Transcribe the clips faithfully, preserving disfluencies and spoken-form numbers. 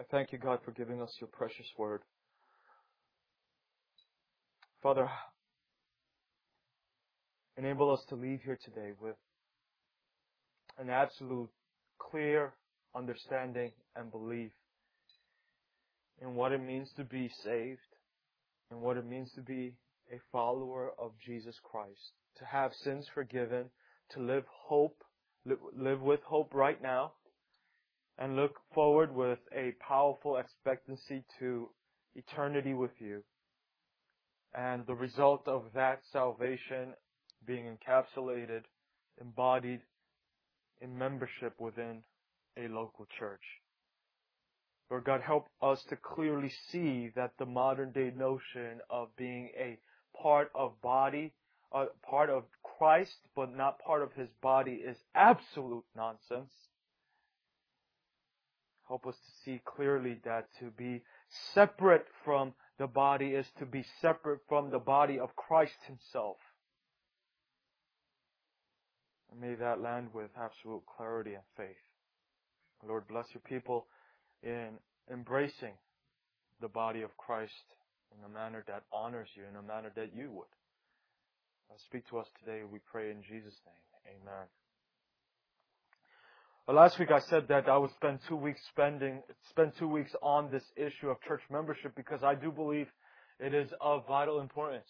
thank you, God, for giving us your precious word. Father, enable us to leave here today with an absolute clear understanding and belief in what it means to be saved and what it means to be a follower of Jesus Christ, to have sins forgiven, to live hope, live with hope right now, and look forward with a powerful expectancy to eternity with you. And the result of that salvation being encapsulated, embodied in membership within a local church. Lord God, help us to clearly see that the modern day notion of being a part of body, a part of Christ, but not part of His body is absolute nonsense. Help us to see clearly that to be separate from the body is to be separate from the body of Christ Himself. And may that land with absolute clarity and faith. Lord, bless your people in embracing the body of Christ in a manner that honors you, in a manner that you would. Uh, speak to us today, we pray in Jesus' name. Amen. Well, last week I said that I would spend two weeks spending spend two weeks on this issue of church membership because I do believe it is of vital importance.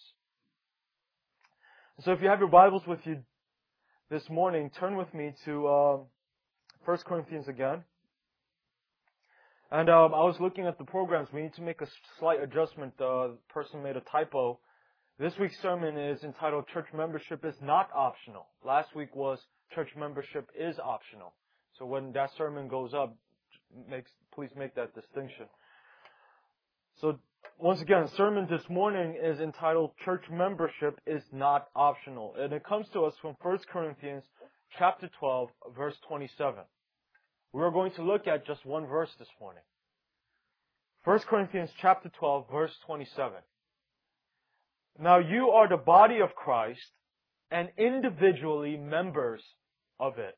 So if you have your Bibles with you this morning, turn with me to uh, First Corinthians again. And um, I was looking at the programs. We need to make a slight adjustment. Uh, the person made a typo. This week's sermon is entitled Church Membership is Not Optional. Last week was Church Membership is Optional. So when that sermon goes up, makes, please make that distinction. So once again, the sermon this morning is entitled Church Membership is Not Optional. And it comes to us from First Corinthians chapter twelve, verse twenty-seven. We are going to look at just one verse this morning. First Corinthians chapter twelve, verse twenty-seven. Now you are the body of Christ and individually members of it.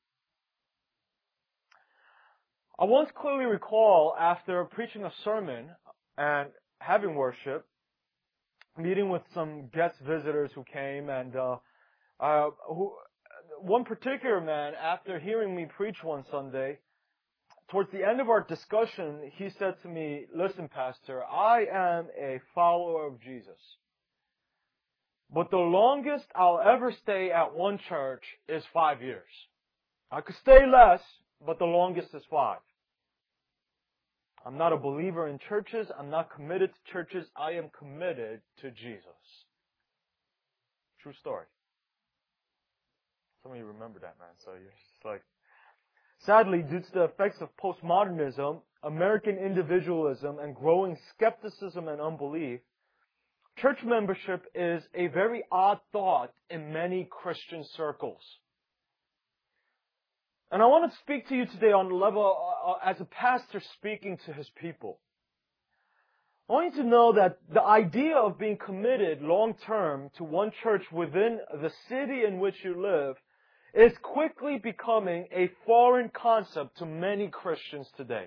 I once clearly recall after preaching a sermon and having worship, meeting with some guest visitors who came, and uh, uh, who, one particular man, after hearing me preach one Sunday, towards the end of our discussion, he said to me, "Listen, Pastor, I am a follower of Jesus. But the longest I'll ever stay at one church is five years. I could stay less, but the longest is five. I'm not a believer in churches. I'm not committed to churches. I am committed to Jesus." True story. Some of you remember that, man. So you're just like... Sadly, due to the effects of postmodernism, American individualism, and growing skepticism and unbelief, church membership is a very odd thought in many Christian circles. And I want to speak to you today on the level uh, as a pastor speaking to his people. I want you to know that the idea of being committed long-term to one church within the city in which you live is quickly becoming a foreign concept to many Christians today.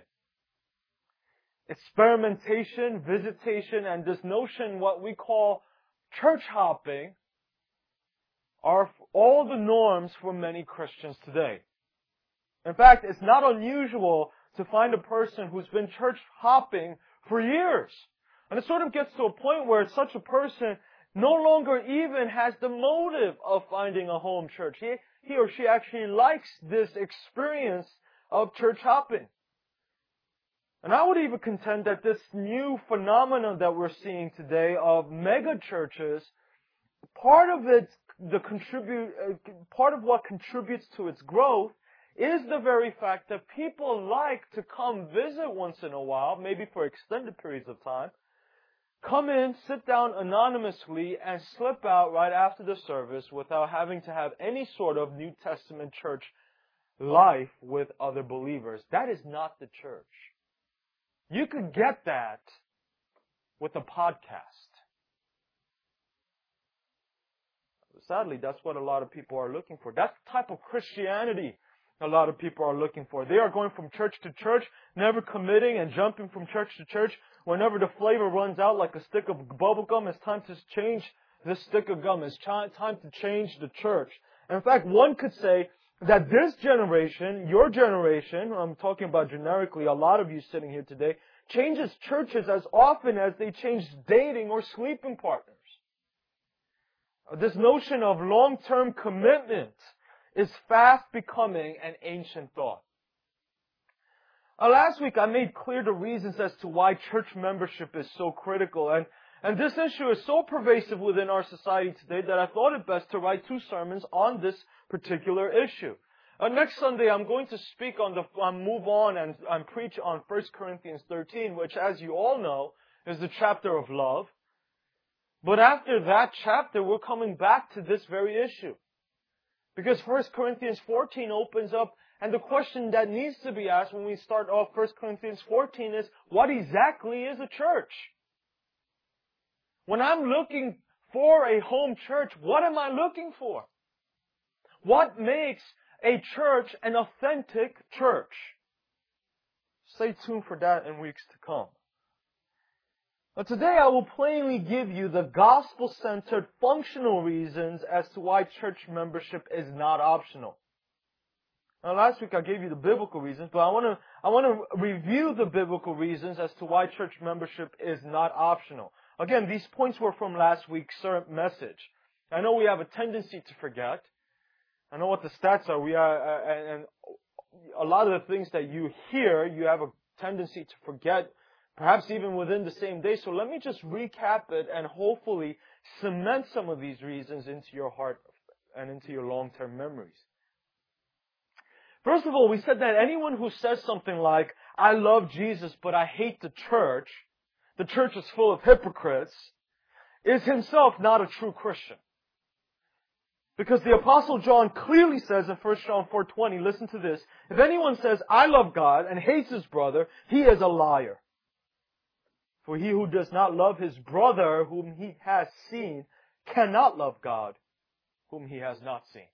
Experimentation, visitation, and this notion, what we call church hopping, are all the norms for many Christians today. In fact, it's not unusual to find a person who's been church hopping for years. And it sort of gets to a point where such a person no longer even has the motive of finding a home church. He, he or she actually likes this experience of church hopping. And I would even contend that this new phenomenon that we're seeing today of mega churches, part of it, the contribute, uh, part of what contributes to its growth is the very fact that people like to come visit once in a while, maybe for extended periods of time, come in, sit down anonymously, and slip out right after the service without having to have any sort of New Testament church life with other believers. That is not the church. You could get that with a podcast. Sadly, that's what a lot of people are looking for. That's the type of Christianity a lot of people are looking for. They are going from church to church, never committing and jumping from church to church. Whenever the flavor runs out like a stick of bubble gum, it's time to change this stick of gum. It's time to change the church. In fact, one could say that this generation, your generation, I'm talking about generically, a lot of you sitting here today, changes churches as often as they change dating or sleeping partners. This notion of long-term commitment is fast becoming an ancient thought. Uh, last week I made clear the reasons as to why church membership is so critical, and, and this issue is so pervasive within our society today that I thought it best to write two sermons on this particular issue. Uh, next Sunday I'm going to speak on the, uh, move on and, and preach on First Corinthians thirteen, which as you all know is the chapter of love. But after that chapter we're coming back to this very issue. Because First Corinthians fourteen opens up, and the question that needs to be asked when we start off First Corinthians fourteen is, what exactly is a church? When I'm looking for a home church, what am I looking for? What makes a church an authentic church? Stay tuned for that in weeks to come. But today I will plainly give you the gospel-centered functional reasons as to why church membership is not optional. Now last week I gave you the biblical reasons, but I want to I want to review the biblical reasons as to why church membership is not optional. Again, these points were from last week's message. I know we have a tendency to forget. I know what the stats are. We are, uh, and a lot of the things that you hear, you have a tendency to forget. Perhaps even within the same day. So let me just recap it and hopefully cement some of these reasons into your heart and into your long-term memories. First of all, we said that anyone who says something like, I love Jesus, but I hate the church, the church is full of hypocrites, is himself not a true Christian. Because the Apostle John clearly says in First John four twenty, listen to this, if anyone says, I love God and hates his brother, he is a liar. For he who does not love his brother whom he has seen cannot love God whom he has not seen.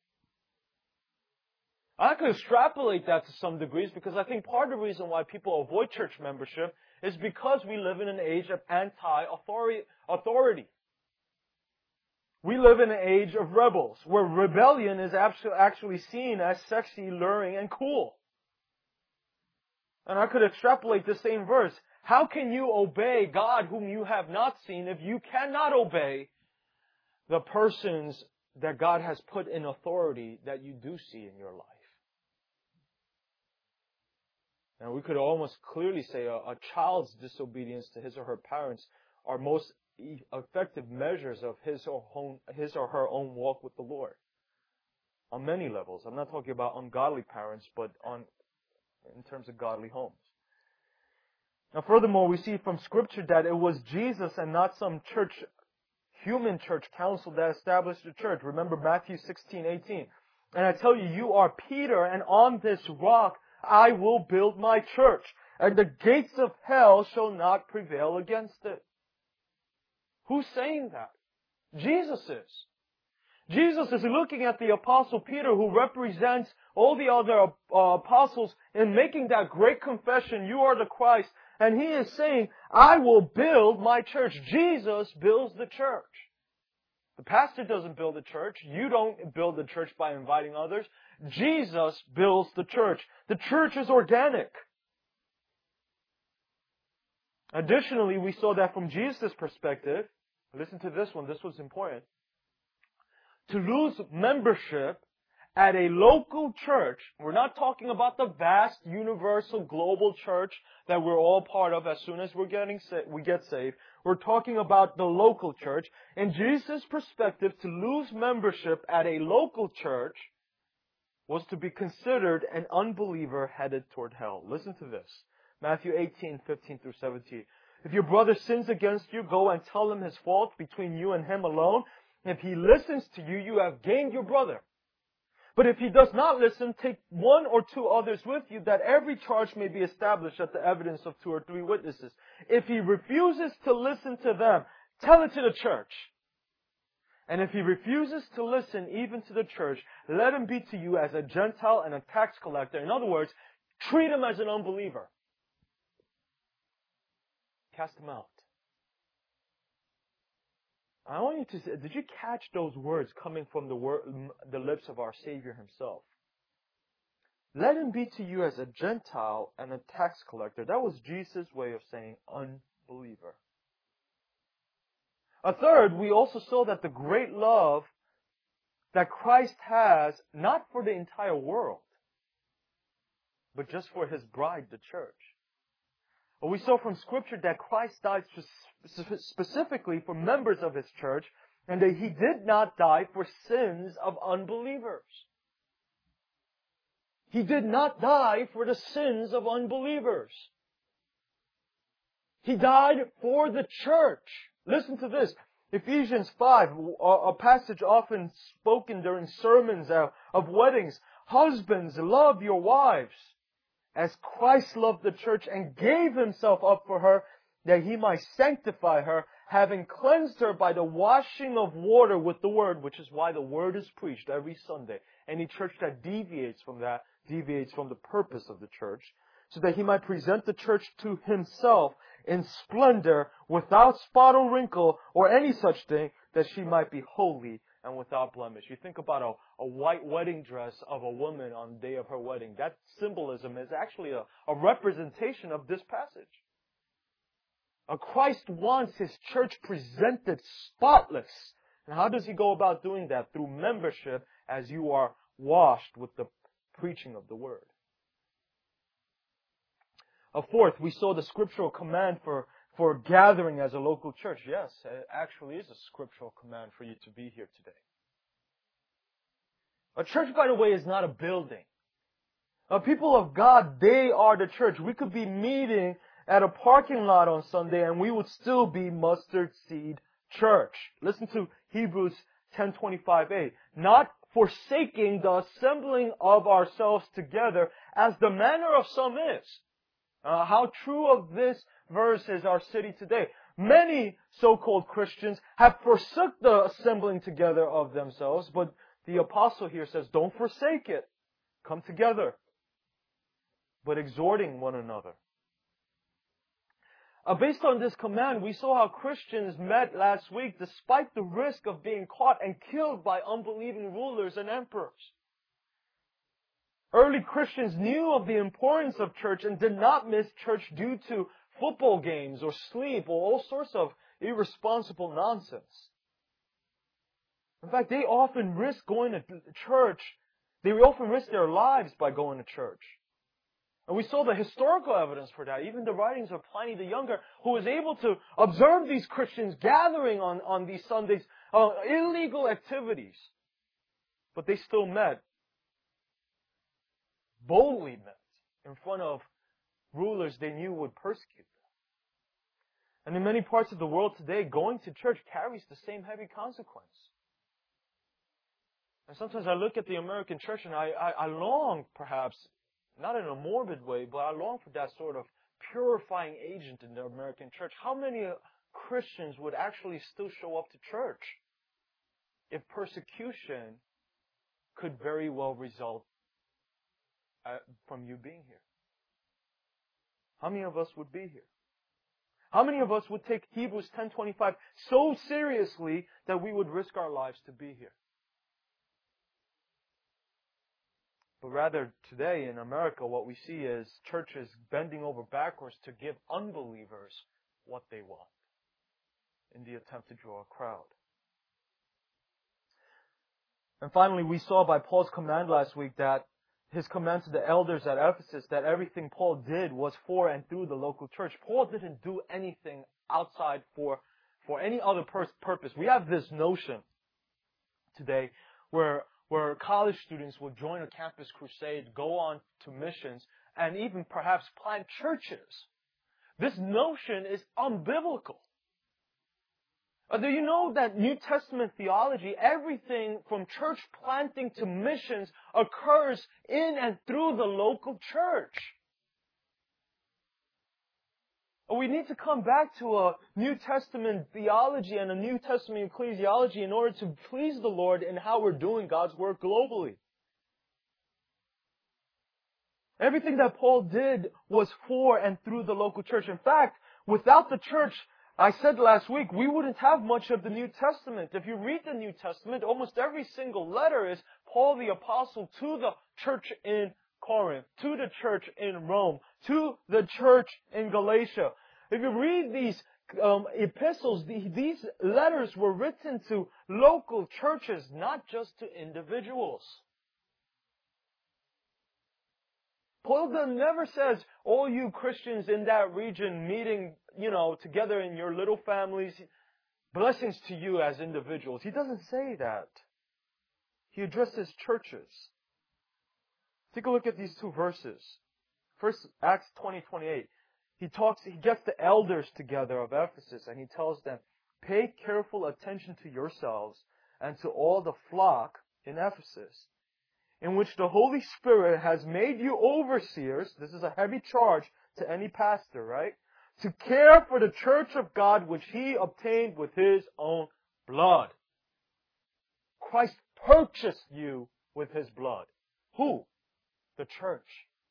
I could extrapolate that to some degrees because I think part of the reason why people avoid church membership is because we live in an age of anti-authority. We live in an age of rebels where rebellion is actually seen as sexy, luring, and cool. And I could extrapolate the same verse. How can you obey God whom you have not seen if you cannot obey the persons that God has put in authority that you do see in your life? Now we could almost clearly say a, a child's disobedience to his or her parents are most effective measures of his or, own, his or her own walk with the Lord. On many levels. I'm not talking about ungodly parents, but on in terms of godly homes. Now furthermore, we see from Scripture that it was Jesus and not some church, human church council that established the church. Remember Matthew sixteen eighteen. And I tell you, you are Peter, and on this rock I will build my church, and the gates of hell shall not prevail against it. Who's saying that? Jesus is. Jesus is looking at the Apostle Peter, who represents all the other uh, apostles in making that great confession, you are the Christ. And he is saying, I will build my church. Jesus builds the church. The pastor doesn't build the church. You don't build the church by inviting others. Jesus builds the church. The church is organic. Additionally, we saw that from Jesus' perspective, listen to this one, this was important. To lose membership at a local church, we're not talking about the vast, universal, global church that we're all part of as soon as we're getting sa- we get saved. We're talking about the local church. In Jesus' perspective, to lose membership at a local church was to be considered an unbeliever headed toward hell. Listen to this. Matthew eighteen, fifteen through seventeen. If your brother sins against you, go and tell him his fault between you and him alone. If he listens to you, you have gained your brother. But if he does not listen, take one or two others with you, that every charge may be established at the evidence of two or three witnesses. If he refuses to listen to them, tell it to the church. And if he refuses to listen even to the church, let him be to you as a Gentile and a tax collector. In other words, treat him as an unbeliever. Cast him out. I want you to say, did you catch those words coming from the, word, the lips of our Savior himself? Let him be to you as a Gentile and a tax collector. That was Jesus' way of saying unbeliever. A third, we also saw that the great love that Christ has, not for the entire world, but just for His bride, the church. We saw from Scripture that Christ died specifically for members of His church, and that He did not die for sins of unbelievers. He did not die for the sins of unbelievers. He died for the church. Listen to this. Ephesians five, a passage often spoken during sermons of weddings. Husbands, love your wives as Christ loved the church and gave Himself up for her, that He might sanctify her, having cleansed her by the washing of water with the Word, which is why the Word is preached every Sunday. Any church that deviates from that deviates from the purpose of the church, so that He might present the church to Himself in splendor, without spot or wrinkle or any such thing, that she might be holy and without blemish. You think about a, a white wedding dress of a woman on the day of her wedding. That symbolism is actually a, a representation of this passage. A Christ wants His church presented spotless. And how does He go about doing that? Through membership, as you are washed with the preaching of the Word. A fourth, we saw the scriptural command for, for gathering as a local church. Yes, it actually is a scriptural command for you to be here today. A church, by the way, is not a building. A people of God, they are the church. We could be meeting at a parking lot on Sunday and we would still be Mustard Seed Church. Listen to Hebrews ten twenty-five a. Not forsaking the assembling of ourselves together, as the manner of some is. Uh, how true of this verse is our city today. Many so-called Christians have forsook the assembling together of themselves, but the apostle here says, don't forsake it. Come together. But exhorting one another. Uh, based on this command, we saw how Christians met last week despite the risk of being caught and killed by unbelieving rulers and emperors. Early Christians knew of the importance of church and did not miss church due to football games or sleep or all sorts of irresponsible nonsense. In fact, they often risk going to church. They often risk their lives by going to church. And we saw the historical evidence for that. Even the writings of Pliny the Younger, who was able to observe these Christians gathering on, on these Sundays, uh, illegal activities. But they still met. Boldly met in front of rulers they knew would persecute them. And in many parts of the world today, going to church carries the same heavy consequence. And sometimes I look at the American church and I, I, I long, perhaps, not in a morbid way, but I long for that sort of purifying agent in the American church. How many Christians would actually still show up to church if persecution could very well result Uh, from you being here? How many of us would be here? How many of us would take Hebrews ten twenty-five so seriously that we would risk our lives to be here? But rather, today in America, what we see is churches bending over backwards to give unbelievers what they want in the attempt to draw a crowd. And finally, we saw by Paul's command last week that his command to the elders at Ephesus that everything Paul did was for and through the local church. Paul didn't do anything outside for, for any other pur- purpose. We have this notion today where, where college students will join a campus crusade, go on to missions, and even perhaps plant churches. This notion is unbiblical. Uh, do you know that New Testament theology, everything from church planting to missions, occurs in and through the local church? We need to come back to a New Testament theology and a New Testament ecclesiology in order to please the Lord in how we're doing God's work globally. Everything that Paul did was for and through the local church. In fact, without the church, I said last week, we wouldn't have much of the New Testament. If you read the New Testament, almost every single letter is Paul the Apostle to the church in Corinth, to the church in Rome, to the church in Galatia. If you read these um, epistles, the, these letters were written to local churches, not just to individuals. Paul never says, all you Christians in that region meeting, you know, together in your little families, blessings to you as individuals. He doesn't say that. He addresses churches. Take a look at these two verses. First, Acts twenty twenty-eight. He talks, he gets the elders together of Ephesus and he tells them, pay careful attention to yourselves and to all the flock in Ephesus, in which the Holy Spirit has made you overseers. This is a heavy charge to any pastor, right? To care for the church of God which He obtained with His own blood. Christ purchased you with His blood. Who? The church.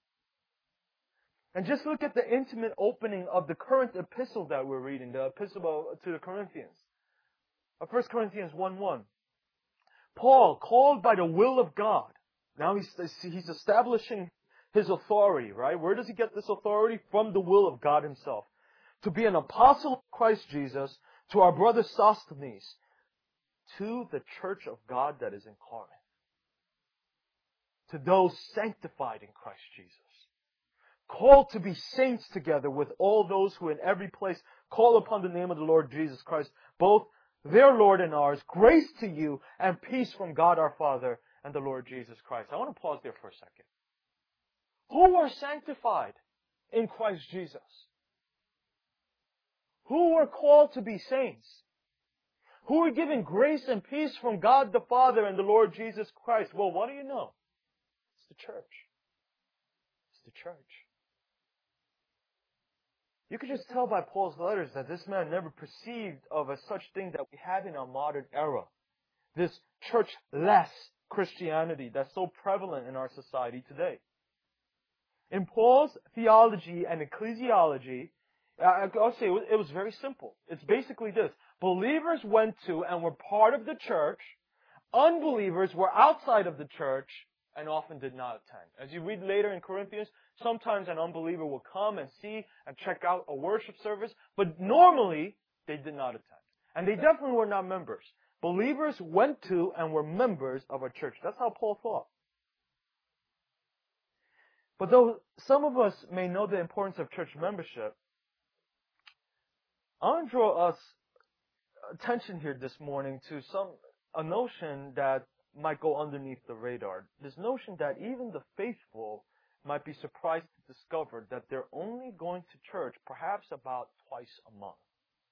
And just look at the intimate opening of the current epistle that we're reading, the epistle to the Corinthians. First Corinthians one one. Paul, called by the will of God. Now he's, he's establishing his authority, right? Where does he get this authority? From the will of God Himself. To be an apostle of Christ Jesus, to our brother Sosthenes, to the church of God that is in Corinth. To those sanctified in Christ Jesus. Called to be saints together with all those who in every place call upon the name of the Lord Jesus Christ, both their Lord and ours. Grace to you and peace from God our Father and the Lord Jesus Christ. I want to pause there for a second. Who are sanctified in Christ Jesus? Who are called to be saints? Who are given grace and peace from God the Father and the Lord Jesus Christ? Well, what do you know? It's the church. It's the church. You could just tell by Paul's letters that this man never perceived of a such thing that we have in our modern era. This church-less Christianity that's so prevalent in our society today. In Paul's theology and ecclesiology, I'll say it was very simple. It's basically this. Believers went to and were part of the church. Unbelievers were outside of the church and often did not attend. As you read later in Corinthians, sometimes an unbeliever will come and see and check out a worship service, but normally they did not attend. And they definitely were not members. Believers went to and were members of a church. That's how Paul thought. But though some of us may know the importance of church membership, I want to draw us attention here this morning to some a notion that might go underneath the radar. This notion that even the faithful might be surprised to discover that they're only going to church perhaps about twice a month.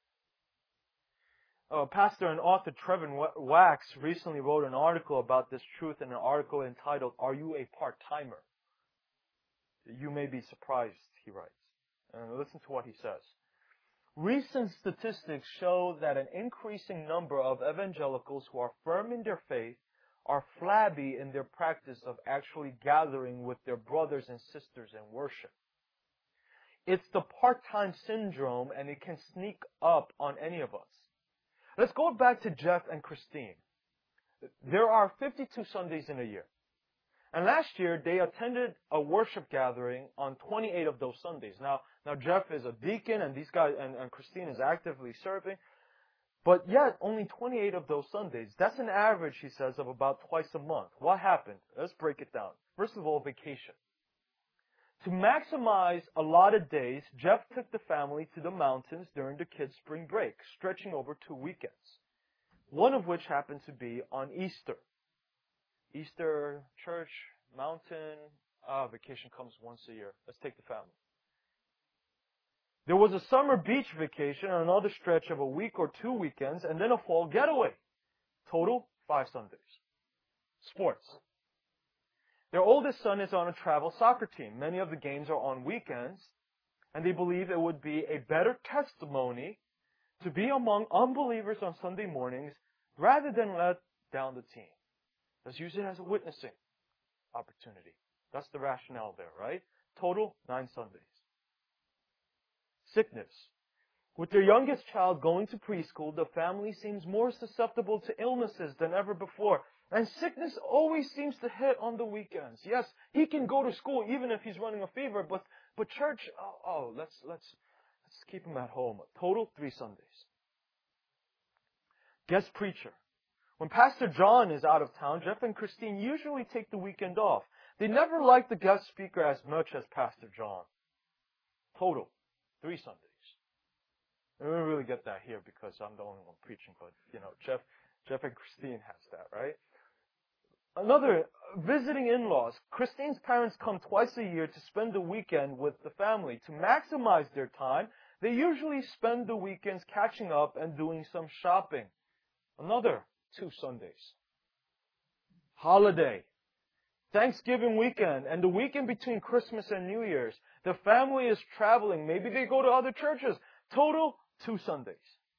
Uh, pastor and author Trevin Wax recently wrote an article about this truth in an article entitled, Are You a Part-Timer? You may be surprised, he writes. And listen to what he says. Recent statistics show that an increasing number of evangelicals who are firm in their faith are flabby in their practice of actually gathering with their brothers and sisters in worship. It's the part-time syndrome, and it can sneak up on any of us. Let's go back to Jeff and Christine. There are fifty-two Sundays in a year. And last year, they attended a worship gathering on twenty-eight of those Sundays. Now, now Jeff is a deacon, and these guys, and, and Christine is actively serving. But yet, only twenty-eight of those Sundays. That's an average, he says, of about twice a month. What happened? Let's break it down. First of all, vacation. To maximize allotted days, Jeff took the family to the mountains during the kids' spring break, stretching over two weekends. One of which happened to be on Easter. Easter, church, mountain, ah, vacation comes once a year. Let's take the family. There was a summer beach vacation on another stretch of a week or two weekends, and then a fall getaway. Total, five Sundays. Sports. Their oldest son is on a travel soccer team. Many of the games are on weekends, And they believe it would be a better testimony to be among unbelievers on Sunday mornings rather than let down the team. Let's use it as a witnessing opportunity. That's the rationale there, right? Total, nine Sundays. Sickness. With their youngest child going to preschool, the family seems more susceptible to illnesses than ever before. And sickness always seems to hit on the weekends. Yes, he can go to school even if he's running a fever, but but church, oh, oh let's let's let's keep him at home. Total, three Sundays. Guest preacher. When Pastor John is out of town, Jeff and Christine usually take the weekend off. They never like the guest speaker as much as Pastor John. Total, three Sundays. And we don't really get that here because I'm the only one preaching, but, you know, Jeff, Jeff and Christine has that, right? Another, visiting in-laws. Christine's parents come twice a year to spend the weekend with the family. To maximize their time, they usually spend the weekends catching up and doing some shopping. Another, two Sundays. Holiday. Thanksgiving weekend and the weekend between Christmas and New Year's. The family is traveling. Maybe they go to other churches. Total, two Sundays.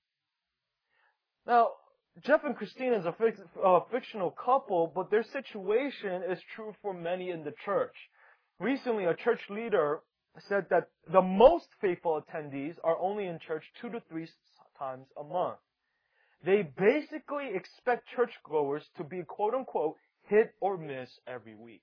Now, Jeff and Christine is a fic- uh, fictional couple, but their situation is true for many in the church. Recently, a church leader said that the most faithful attendees are only in church two to three times a month. They basically expect churchgoers to be, quote-unquote, hit or miss every week.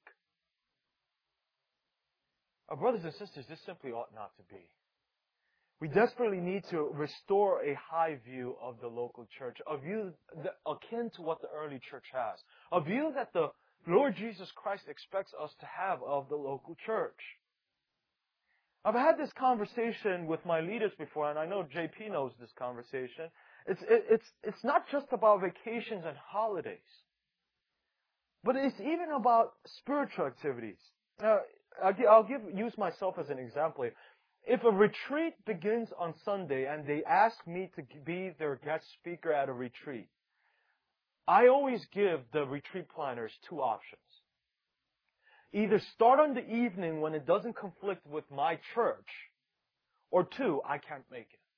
Our brothers and sisters, this simply ought not to be. We desperately need to restore a high view of the local church, a view that, akin to what the early church has, a view that the Lord Jesus Christ expects us to have of the local church. I've had this conversation with my leaders before, and I know J P knows this conversation. It's, it, it's, it's not just about vacations and holidays, but it's even about spiritual activities. Uh, I'll, give, I'll give, use myself as an example. If a retreat begins on Sunday and they ask me to be their guest speaker at a retreat, I always give the retreat planners two options. Either start on the evening when it doesn't conflict with my church, or two, I can't make it.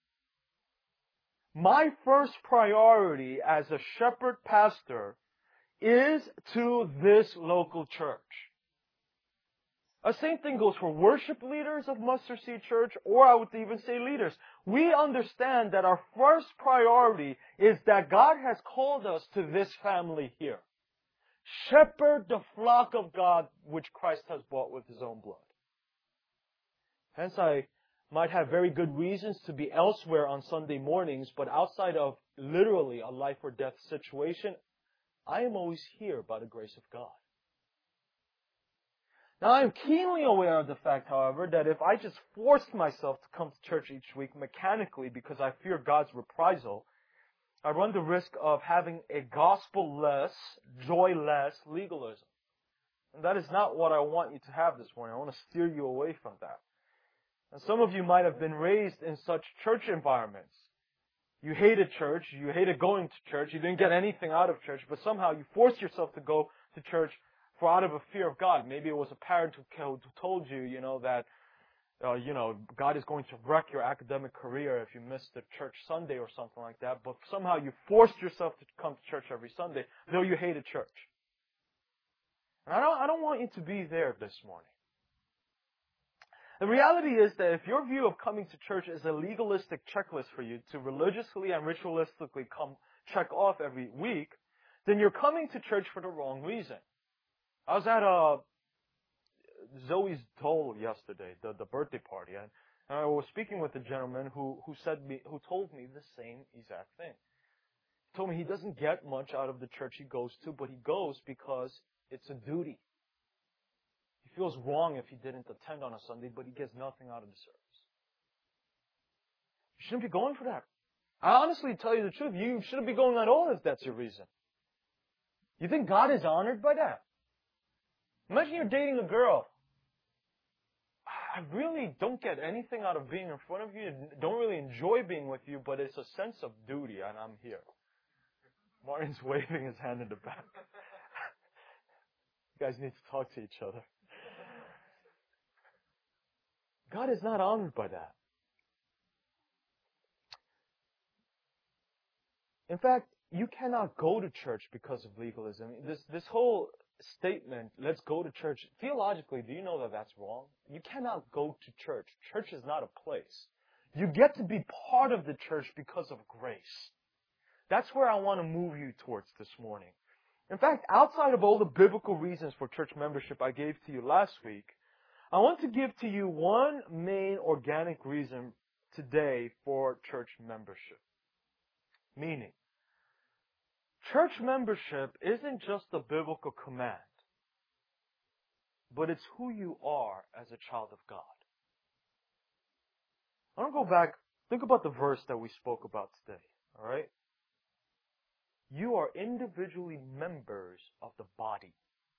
My first priority as a shepherd pastor is to this local church. The same thing goes for worship leaders of Mustard Seed Church, or I would even say leaders. We understand that our first priority is that God has called us to this family here. Shepherd the flock of God which Christ has bought with His own blood. Hence, I might have very good reasons to be elsewhere on Sunday mornings, but outside of literally a life or death situation, I am always here by the grace of God. Now, I am keenly aware of the fact, however, that if I just forced myself to come to church each week mechanically because I fear God's reprisal, I run the risk of having a gospel-less, joy-less legalism. And that is not what I want you to have this morning. I want to steer you away from that. And some of you might have been raised in such church environments. You hated church, you hated going to church, you didn't get anything out of church, but somehow you forced yourself to go to church for out of a fear of God. Maybe it was a parent who told you, you know, that, uh, you know, God is going to wreck your academic career if you miss the church Sunday or something like that. But somehow you forced yourself to come to church every Sunday, though you hated church. And I don't, I don't want you to be there this morning. The reality is that if your view of coming to church is a legalistic checklist for you to religiously and ritualistically come check off every week, then you're coming to church for the wrong reason. I was at a Zoe's Dole yesterday, the, the birthday party, and I was speaking with a gentleman who, who said me, who told me the same exact thing. He told me he doesn't get much out of the church he goes to, but he goes because it's a duty. He feels wrong if he didn't attend on a Sunday, but he gets nothing out of the service. You shouldn't be going for that. I honestly tell you the truth, you shouldn't be going at all if that's your reason. You think God is honored by that? Imagine you're dating a girl. I really don't get anything out of being in front of you. Don't really enjoy being with you, but it's a sense of duty, and I'm here. Martin's waving his hand in the back. You guys need to talk to each other. God is not honored by that. In fact, you cannot go to church because of legalism. This, this whole statement, let's go to church, theologically, do you know that that's wrong? You cannot go to church. Church is not a place. You get to be part of the church because of grace. That's where I want to move you towards this morning. In fact, outside of all the biblical reasons for church membership I gave to you last week, I want to give to you one main organic reason today for church membership. Meaning, church membership isn't just a biblical command, but it's who you are as a child of God. I want to go back, think about the verse that we spoke about today, alright? You are individually members of the body.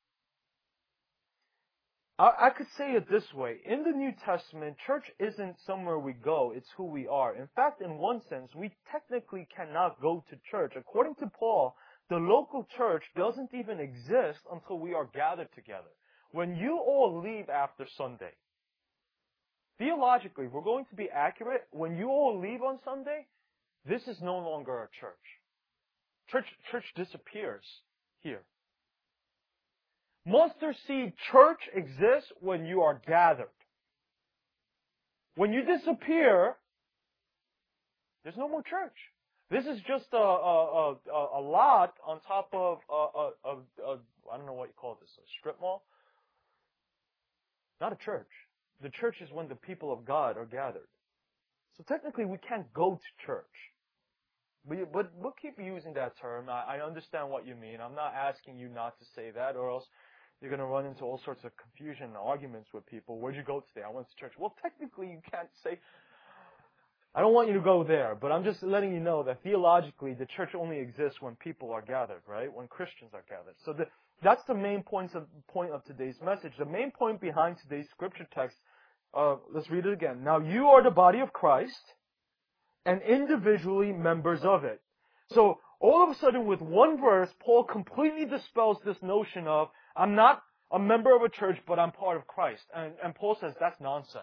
I, I could say it this way. In the New Testament, church isn't somewhere we go, it's who we are. In fact, in one sense, we technically cannot go to church. According to Paul, the local church doesn't even exist until we are gathered together. When you all leave after Sunday, theologically, if we're going to be accurate, when you all leave on Sunday, this is no longer a church. Church, church disappears here. Mustard Seed Church exists when you are gathered. When you disappear, there's no more church. This is just a, a, a, a lot on top of a, a, a, a, I don't know what you call this, a strip mall. Not a church. The church is when the people of God are gathered. So technically we can't go to church. But, but we'll keep using that term. I, I understand what you mean. I'm not asking you not to say that, or else you're going to run into all sorts of confusion and arguments with people. Where'd you go today? I went to church. Well, technically you can't say, I don't want you to go there, but I'm just letting you know that theologically the church only exists when people are gathered, right? When Christians are gathered. So the, that's the main points of, point of today's message. The main point behind today's scripture text, uh, let's read it again. Now you are the body of Christ, and individually members of it. So, all of a sudden with one verse, Paul completely dispels this notion of, I'm not a member of a church, but I'm part of Christ. And, and Paul says that's nonsense.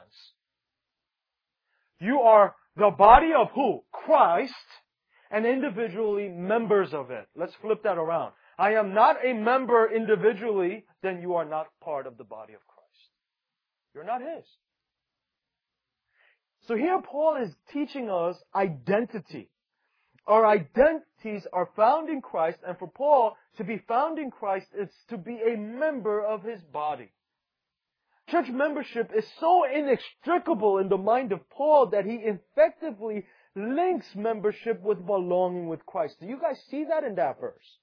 You are the body of who? Christ, and individually members of it. Let's flip that around. I am not a member individually, then you are not part of the body of Christ. You're not His. So here Paul is teaching us identity. Our identities are found in Christ, and for Paul, to be found in Christ is to be a member of His body. Church membership is so inextricable in the mind of Paul that he effectively links membership with belonging with Christ. Do you guys see that in that verse?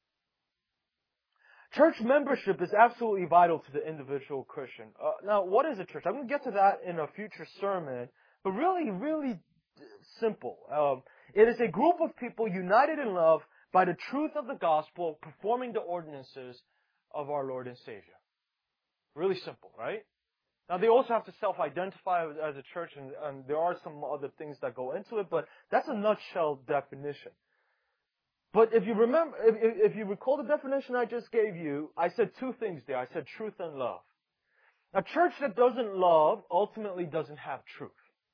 Church membership is absolutely vital to the individual Christian. Uh, now, what is a church? I'm going to get to that in a future sermon. But really, really simple. Um, it is a group of people united in love by the truth of the gospel, performing the ordinances of our Lord and Savior. Really simple, right? Now, they also have to self-identify as a church, and, and there are some other things that go into it, but that's a nutshell definition. But if you remember, if, if you recall the definition I just gave you, I said two things there. I said truth and love. A church that doesn't love ultimately doesn't have truth.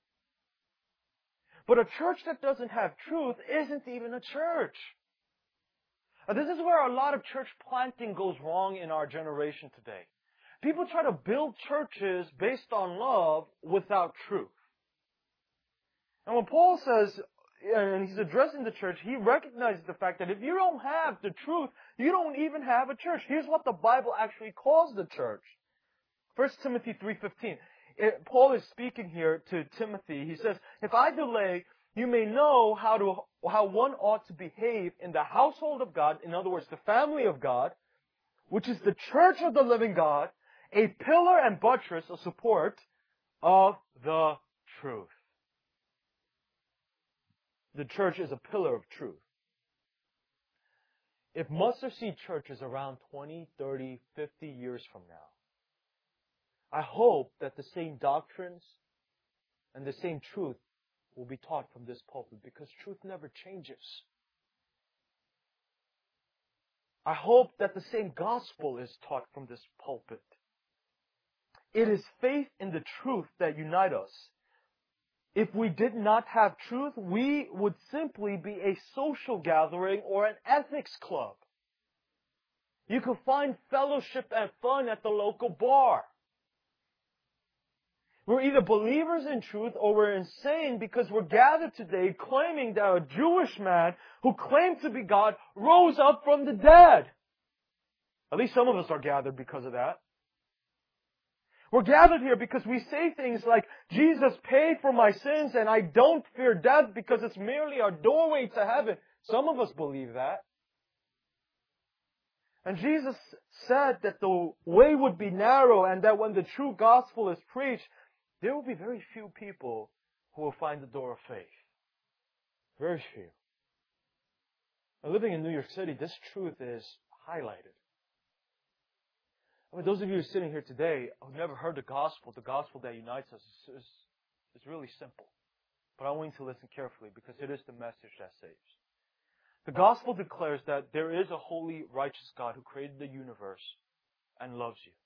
But a church that doesn't have truth isn't even a church. Now, this is where a lot of church planting goes wrong in our generation today. People try to build churches based on love without truth. And when Paul says, and he's addressing the church, he recognizes the fact that if you don't have the truth, you don't even have a church. Here's what the Bible actually calls the church. First Timothy three fifteen. It, Paul is speaking here to Timothy. He says, if I delay, you may know how to how one ought to behave in the household of God, in other words, the family of God, which is the church of the living God, a pillar and buttress, a support of the truth. The church is a pillar of truth. If Mustard Seed Church is around twenty, thirty, fifty years from now, I hope that the same doctrines and the same truth will be taught from this pulpit, because truth never changes. I hope that the same gospel is taught from this pulpit. It is faith in the truth that unite us. If we did not have truth, we would simply be a social gathering or an ethics club. You could find fellowship and fun at the local bar. We're either believers in truth or we're insane because we're gathered today claiming that a Jewish man who claimed to be God rose up from the dead. At least some of us are gathered because of that. We're gathered here because we say things like, Jesus paid for my sins and I don't fear death because it's merely our doorway to heaven. Some of us believe that. And Jesus said that the way would be narrow and that when the true gospel is preached, there will be very few people who will find the door of faith. Very few. And living in New York City, this truth is highlighted. I mean, those of you who are sitting here today who've never heard the gospel, the gospel that unites us is, is, is really simple. But I want you to listen carefully because it is the message that saves. The gospel declares that there is a holy, righteous God who created the universe and loves you.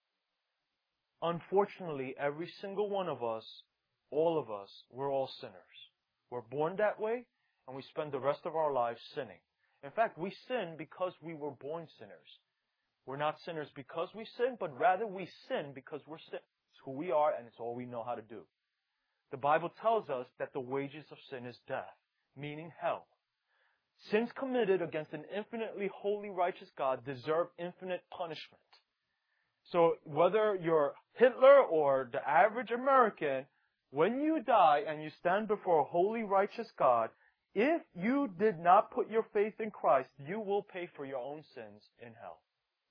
Unfortunately, every single one of us, all of us, we're all sinners. We're born that way, and we spend the rest of our lives sinning. In fact, we sin because we were born sinners. We're not sinners because we sin, but rather we sin because we're sinners. It's who we are, and it's all we know how to do. The Bible tells us that the wages of sin is death, meaning hell. Sins committed against an infinitely holy, righteous God deserve infinite punishment. So whether you're Hitler or the average American, when you die and you stand before a holy, righteous God, if you did not put your faith in Christ, you will pay for your own sins in hell.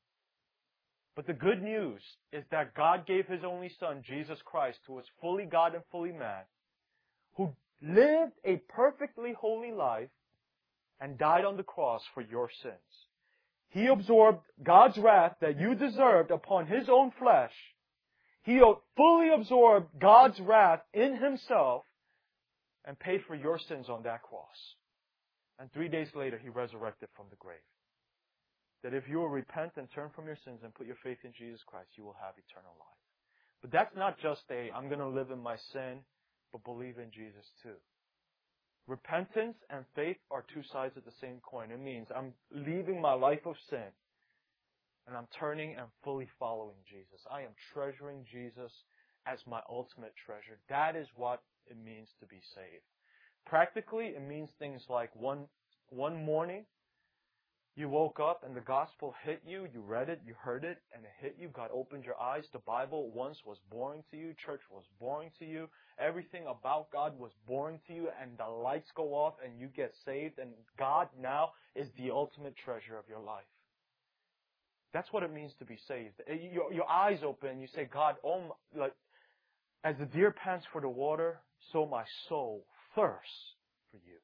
But the good news is that God gave His only Son, Jesus Christ, who was fully God and fully man, who lived a perfectly holy life and died on the cross for your sins. He absorbed God's wrath that you deserved upon His own flesh. He fully absorbed God's wrath in Himself and paid for your sins on that cross. And three days later, He resurrected from the grave. That if you will repent and turn from your sins and put your faith in Jesus Christ, you will have eternal life. But that's not just a, I'm going to live in my sin, but believe in Jesus too. Repentance and faith are two sides of the same coin. It means I'm leaving my life of sin and I'm turning and fully following Jesus. I am treasuring Jesus as my ultimate treasure. That is what it means to be saved. Practically, it means things like one, one morning, you woke up and the gospel hit you, you read it, you heard it, and it hit you. God opened your eyes. The Bible once was boring to you. Church was boring to you. Everything about God was boring to you, and the lights go off and you get saved, and God now is the ultimate treasure of your life. That's what it means to be saved. Your, your eyes open and you say, God, oh my, like, as the deer pants for the water, so my soul thirsts for you.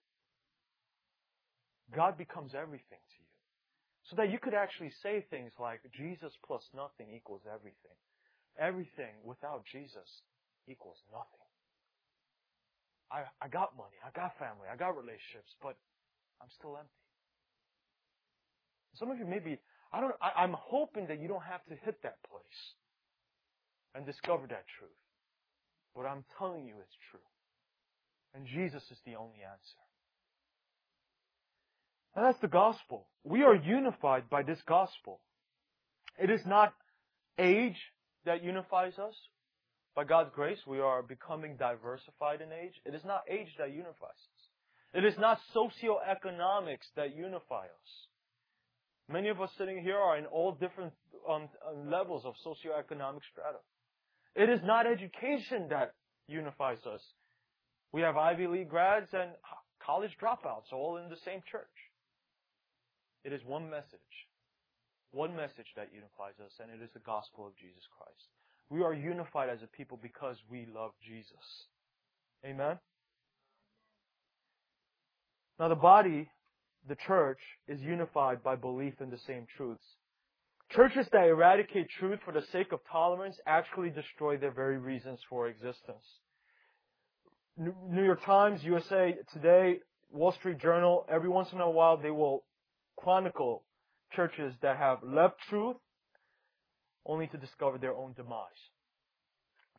God becomes everything to you. So that you could actually say things like, Jesus plus nothing equals everything. Everything without Jesus equals nothing. I, I got money, I got family, I got relationships, but I'm still empty. Some of you maybe, I don't, I, I'm hoping that you don't have to hit that place and discover that truth. But I'm telling you it's true. And Jesus is the only answer. And that's the gospel. We are unified by this gospel. It is not age that unifies us. By God's grace, we are becoming diversified in age. It is not age that unifies us. It is not socioeconomics that unify us. Many of us sitting here are in all different um, levels of socioeconomic strata. It is not education that unifies us. We have Ivy League grads and college dropouts all in the same church. It is one message. One message that unifies us, and it is the gospel of Jesus Christ. We are unified as a people because we love Jesus. Amen? Now the body, the church, is unified by belief in the same truths. Churches that eradicate truth for the sake of tolerance actually destroy their very reasons for existence. New York Times, U S A Today, Wall Street Journal, every once in a while they will chronicle churches that have left truth only to discover their own demise.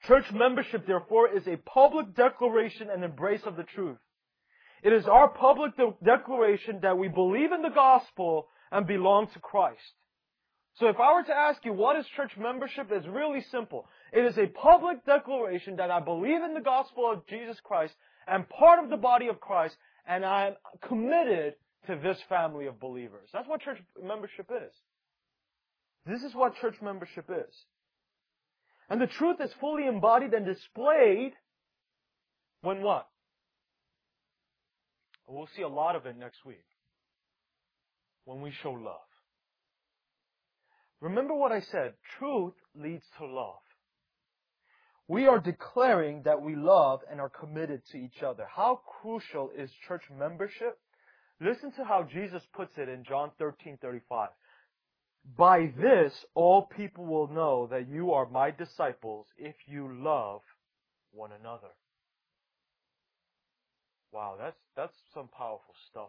Church membership, therefore, is a public declaration and embrace of the truth. It is our public de- declaration that we believe in the gospel and belong to Christ. So if I were to ask you, what is church membership? It's really simple. It is a public declaration that I believe in the gospel of Jesus Christ and part of the body of Christ, and I am committed to this family of believers. That's what church membership is. This is what church membership is. And the truth is fully embodied and displayed when what? We'll see a lot of it next week. When we show love. Remember what I said. Truth leads to love. We are declaring that we love and are committed to each other. How crucial is church membership? Listen to how Jesus puts it in John thirteen thirty-five. By this, all people will know that you are my disciples if you love one another. Wow, that's, that's some powerful stuff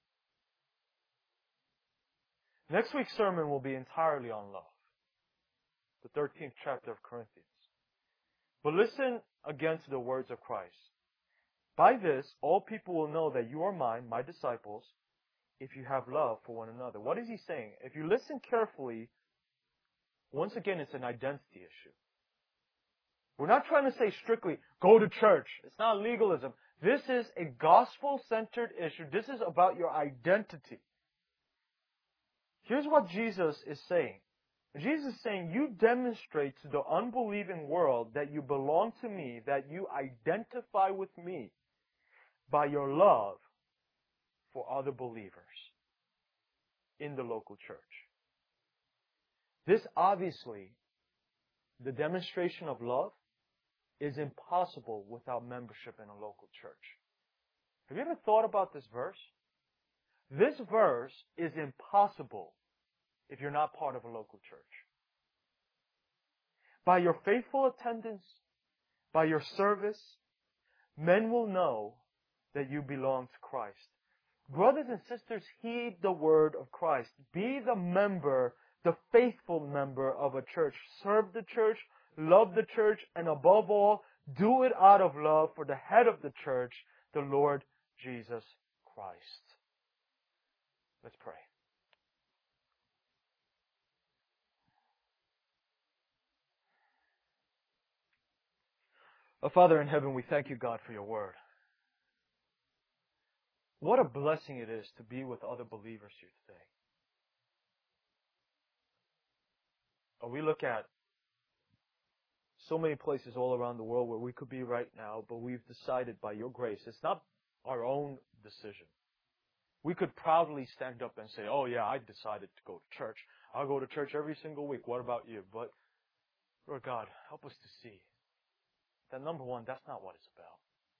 there. Next week's sermon will be entirely on love. The thirteenth chapter of Corinthians. But listen again to the words of Christ. By this, all people will know that you are mine, my disciples, if you have love for one another. What is he saying? If you listen carefully, once again, it's an identity issue. We're not trying to say strictly, go to church. It's not legalism. This is a gospel-centered issue. This is about your identity. Here's what Jesus is saying. Jesus is saying, you demonstrate to the unbelieving world that you belong to me, that you identify with me by your love for other believers in the local church. This obviously, the demonstration of love is impossible without membership in a local church. Have you ever thought about this verse? This verse is impossible if you're not part of a local church. By your faithful attendance, by your service, men will know that you belong to Christ. Brothers and sisters, heed the word of Christ. Be the member, the faithful member of a church. Serve the church, love the church, and above all, do it out of love for the head of the church, the Lord Jesus Christ. Let's pray. Oh, Father in heaven, we thank you, God, for your word. What a blessing it is to be with other believers here today. Oh, we look at so many places all around the world where we could be right now, but we've decided by your grace, it's not our own decision. We could proudly stand up and say, oh yeah, I decided to go to church. I'll go to church every single week. What about you? But, Lord God, help us to see that number one, that's not what it's about.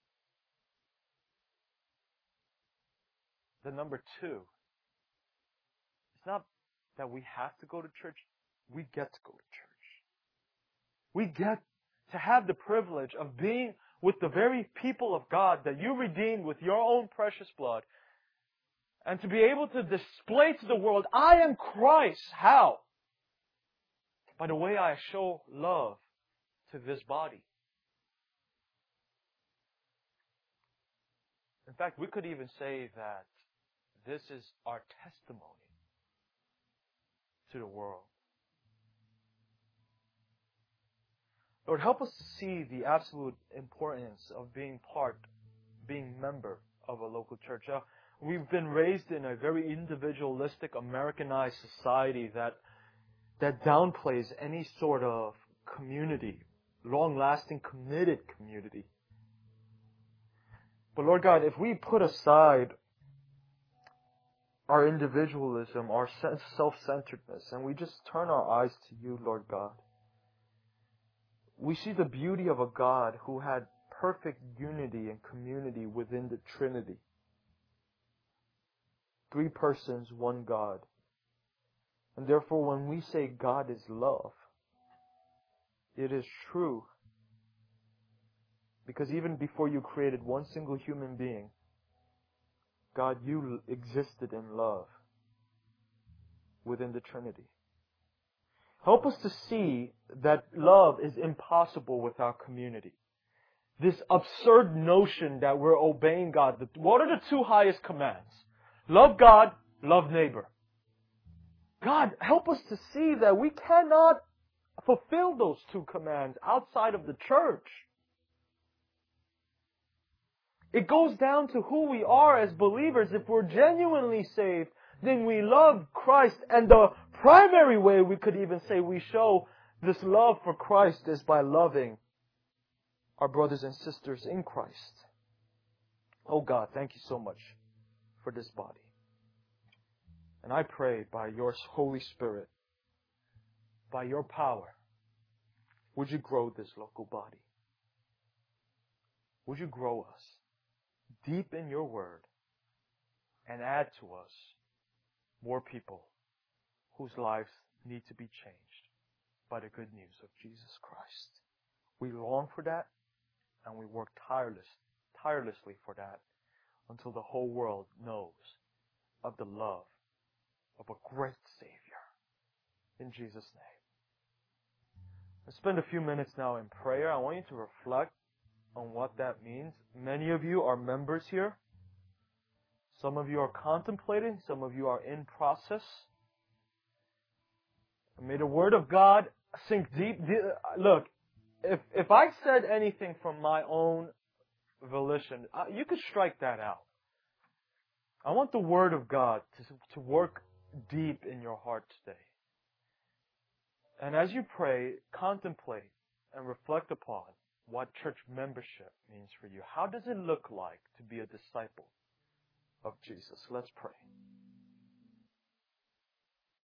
That number two, it's not that we have to go to church. We get to go to church. We get to have the privilege of being with the very people of God that you redeemed with your own precious blood. And to be able to display to the world, I am Christ. How? By the way I show love to this body. In fact, we could even say that this is our testimony to the world. Lord, help us to see the absolute importance of being part, being member of a local church. Uh, we've been raised in a very individualistic, Americanized society that that downplays any sort of community, long-lasting, committed community. But Lord God, if we put aside our individualism, our self-centeredness, and we just turn our eyes to you, Lord God, we see the beauty of a God who had perfect unity and community within the Trinity. Three persons, one God. And therefore, when we say God is love, it is true. Because even before you created one single human being, God, you existed in love within the Trinity. Help us to see that love is impossible without community. This absurd notion that we're obeying God. What are the two highest commands? Love God, love neighbor. God, help us to see that we cannot fulfill those two commands outside of the church. It goes down to who we are as believers. If we're genuinely saved, then we love Christ. And the primary way we could even say we show this love for Christ is by loving our brothers and sisters in Christ. Oh God, thank you so much for this body. And I pray by your Holy Spirit, by your power, would you grow this local body? Would you grow us deep in your word and add to us more people whose lives need to be changed by the good news of Jesus Christ. We long for that, and we work tireless, tirelessly for that until the whole world knows of the love of a great Savior. In Jesus' name. Let's spend a few minutes now in prayer. I want you to reflect on what that means. Many of you are members here. Some of you are contemplating. Some of you are in process. May the Word of God sink deep. Look, if if I said anything from my own volition, you could strike that out. I want the Word of God to, to work deep in your heart today. And as you pray, contemplate and reflect upon what church membership means for you. How does it look like to be a disciple of Jesus? Let's pray.